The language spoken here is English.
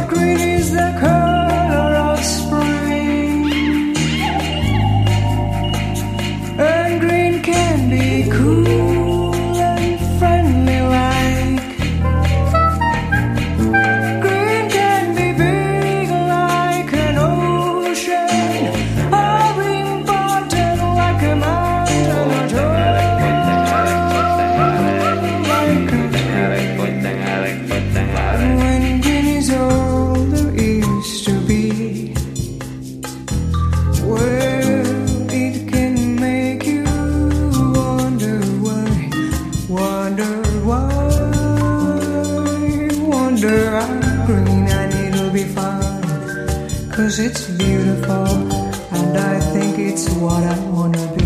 green is the color of spring, and green can be cool and friendly like. Green can be big like an ocean, or important like a mountain or tall like a tree. When green is all there is to be, well, it can make you wonder why, wonder how green, and it'll be fine, 'cause it's beautiful, and I think it's what I wanna be.